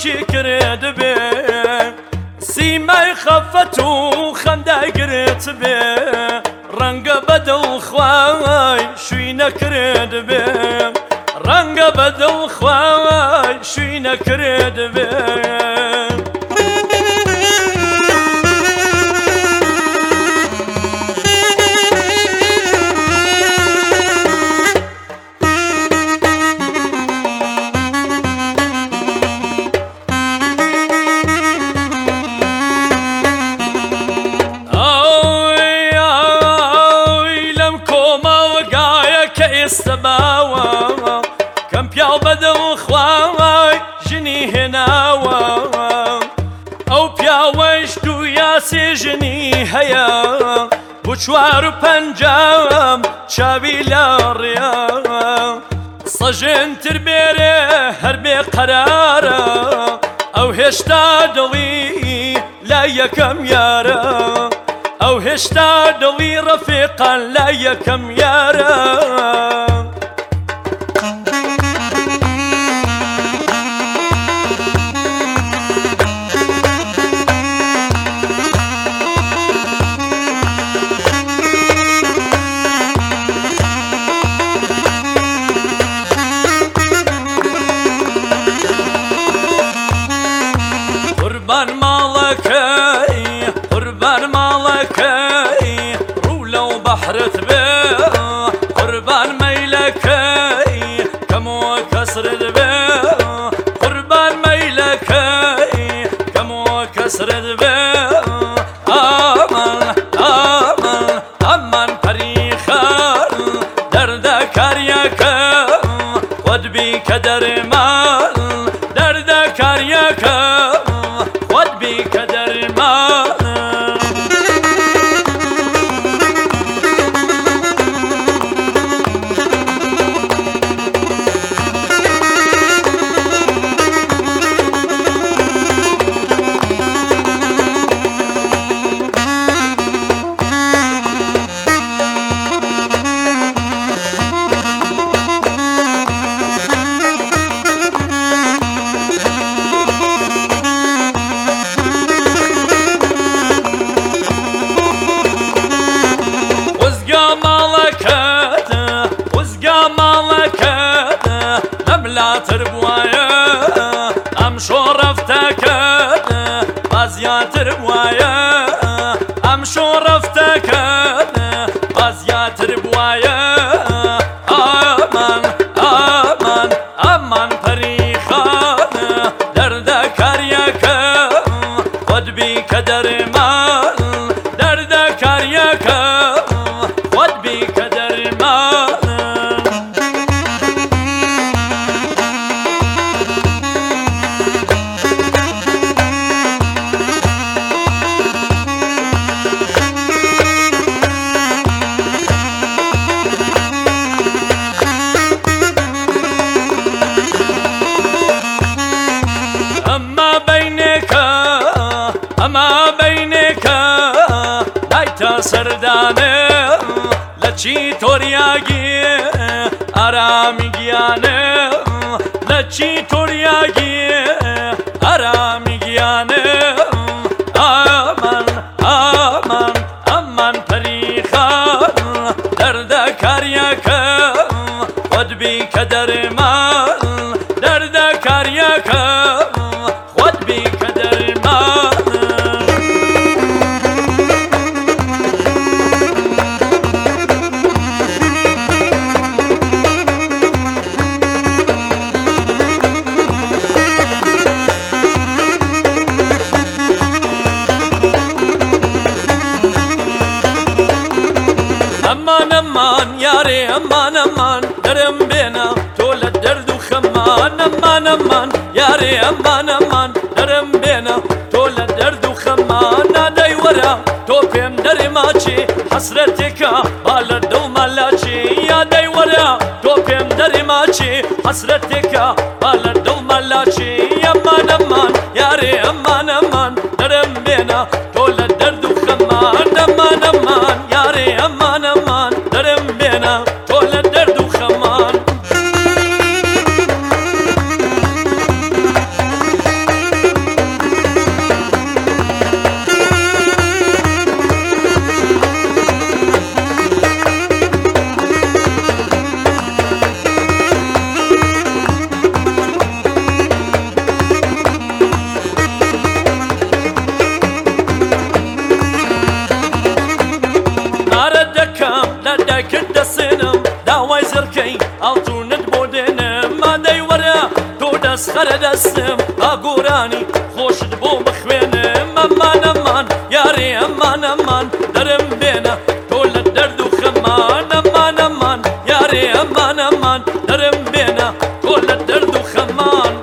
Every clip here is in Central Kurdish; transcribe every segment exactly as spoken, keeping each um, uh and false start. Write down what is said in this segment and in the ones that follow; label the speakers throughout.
Speaker 1: باوکی کرد بێ سیمای خەفەت و خەندای گرت بێ ڕەنگە بەدڵخوای شووی نەکرد بێ ڕەنگە بەدڵخوای شووی نەکرد بێ ئێستەباوە کەم پیاو بەدڵخوای ژنی هێناوە ئەو پیاوەش دوو یا سێ ژنی هەیە بۆ چوار و پەنجام چاوی لە ڕێیە سەژێنتر بێرێ هەر بێ قەرارە ئەو هێشتا دڵی لای یەکەم یارە ئەو هێشتا دڵی ڕەفیقان لای یەکەم یارە قوربان ماڵەکەی قوربان ماڵەکەی ڕوو لەو بەحرت بێ قوربان مەیلەکەی کەمەوە کەسرت بێ قوربان مەیلەکەی کەمەوە کەسرت بێ ئامان ئامان ئەمان پەریخان دەردە کاریەکە خۆتبی کە دەرمان دەردە کاریەکە خۆتبی کە دەرمان لاتر بواە ئەم شۆڕەفتەکەت بازیاتر بواە ئەم شۆڕەفتەکەت بازیاتر بواە ئامان ئامان ئەمان پەریخان دەردە کاریەکە خۆتبی کە دەرمان دەردە کاریەکە خۆتبی کە دەرمان ئەمە بەینێکە دایتە سەردانێ لە چی تۆریاگی ئارامی گیانێ لە چی تۆریاگی ئارامی گیانێ ئامان ئامان ئەمان پەریخان دەردە کاریەکە خۆتبی کە دەرمان دەردە کاریەکە خۆتبی کە دەرمان ئەمان ئەمان یارێ ئەمان ئەمان دەرم بێنە تۆ لە دەرد و خەمان ئەمان ئەمان یارێ ئەمان ئەمان دەرم بێنە تۆ لە دەرد و خەمان نادەی وەرە تۆ پێم دەرێماچێ حەسرەتێکە با لە دڵما لاچێ یادەی وەرە تۆ پێم دەرێماچێ حەسرەتێکە با لە دڵما لاچێ ئەمان ئەمان یارێ ئەمان ئەمان دەرم بێنە تۆ لە دەرد و خەمان ئەمان ئەمان یارێ ئەمان ئەمان دەرم بێنە تۆ لە دەرد و خەمان دەستم با گۆرانی خۆشت بۆ بخوێنم ئەمان ئەمان یارێ ئەمان ئەمان دەرم بێنە تۆ لە دەرد و خەمان ئەمان ئەمان یارێ ئەمان ئەمان دەرم بێنە تۆ لە دەرد و خەمان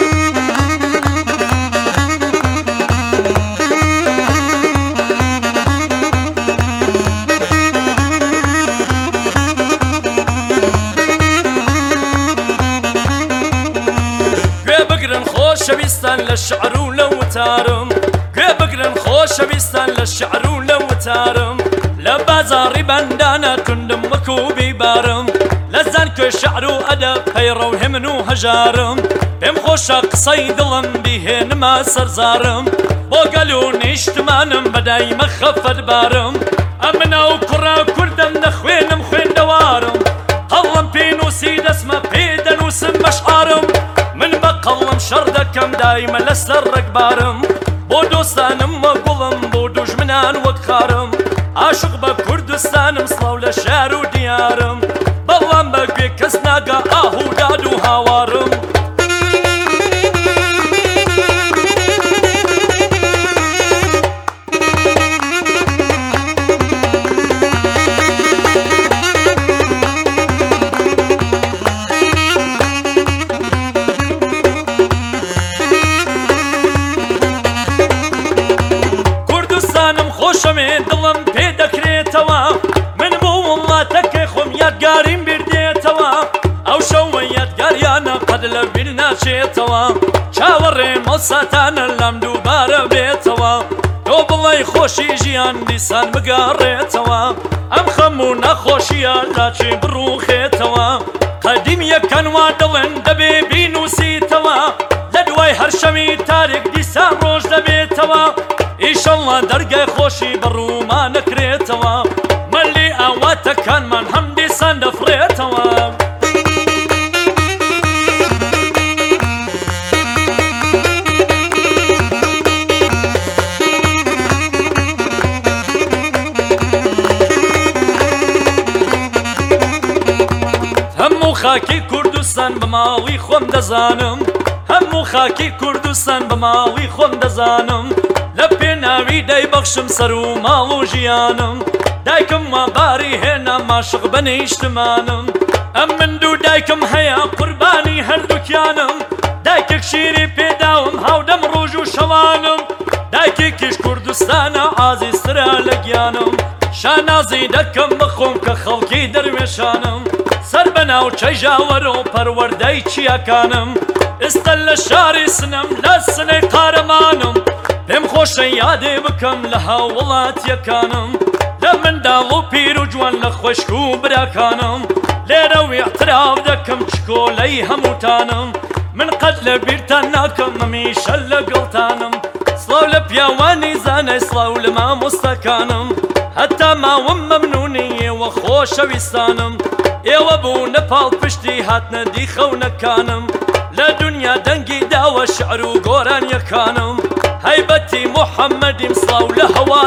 Speaker 1: خۆشەویستان لە شعر و لە وتارم گوێ بگرن خۆشەویستان لە شعر و لە وتارم لە بازاڕی بەندانە توندم وەکو بیبارم لە زانکۆی شعر و ئەدەب پەیڕە و هێمن و هەژارم پێم خۆشە قسەی دڵم بیهێنمە سەرزارم بۆ گەل و نیشتمانم بەدایمە خەفەتبارم ئەمنە و کوڕە کوردم دەخوێنم خوێندەوارم قەڵم پێی نووسی دەسمە پێ دەنووسم بەشعارم من بقلم شەڕ دەکەم دایمە لەسەر ڕێکبارم بۆ دۆستانم وە گوڵم بۆ دوژمنان وەک خارم عاشق بە کوردستانم سڵاو لە شار و دیارم بەڵام بەگوێ کەس ناگا ئاهوو داد و هاوارم خۆشەمێ دڵم پێ دەکرێتەوە من بۆ وڵاتەکەی خۆم یادگاریم بردێتەوە ئەو شەوە یادگاریانە قەت لە بیر ناچێتەوە چاوەڕێ مەساتانە لەم دووبارە بێتەوە تۆ بڵێ خۆشی ژیان دیسان بگەڕێتەوە ئەم خەم و نەخۆشیە لاچێ بڕوخێتەوە قەدیم یەکەن وا دڵێن دەبێ بینووسیتەوە لە دوای هەر شەوی تارێک دیسان ڕۆژ دەبێتەوە ئیشەڵڵا دەرگای خۆشی بەڕوومان نەکرێتەوە مەلی ئاواتەکانمان هەم دیسان دەفڕێتەوە هەموو خاکی کوردستان بە ماڵی خۆم دەزانم هەموو خاکی کوردستان بە ماڵی خۆم دەزانم لە پێناوی دەیبەخشم سەر و ماڵ و ژیانم دایکم وا باری هێنا ماشق بە نیشتمانم ئەم من دوو دایکم هەیە قوربانی هەردووکیانم دایکێک شیری پێداوم هاودەم ڕۆژ و شەوانم دایکێکیش کوردستانە ئازیزترە لە گیانم شانازی دەکەم بخۆم کە خەڵکی دەروێشانم سەر بە ناوچەی ژاوەرە و پەروەردەی چیاکانم ئێستا لە شاری سنەم لە سنەی قارەمانم پێم خۆشە یادێ بکەم لە هاوڵاتیەکانم لە منداڵ و پیر و جوان لە خوشک و براکانم لێرە و اعتراف دەکەم چکۆلەی هەمووتانم من قەت لە بیرتان ناکەم هەمیشە لەگەڵتانم سڵاو لە پیاوانی زانای سڵاو لە مامۆستاکانم هەتا ماوەم مەمنونی ئێوە خۆشەویستانم ئێوە بوونە پاڵ پشتی هاتنە دیخەونەکانم لە دنیا دەنگی داوە شعر و گۆرانیەکانم هەیبەتی محەممەدیم سڵاو لە هەوا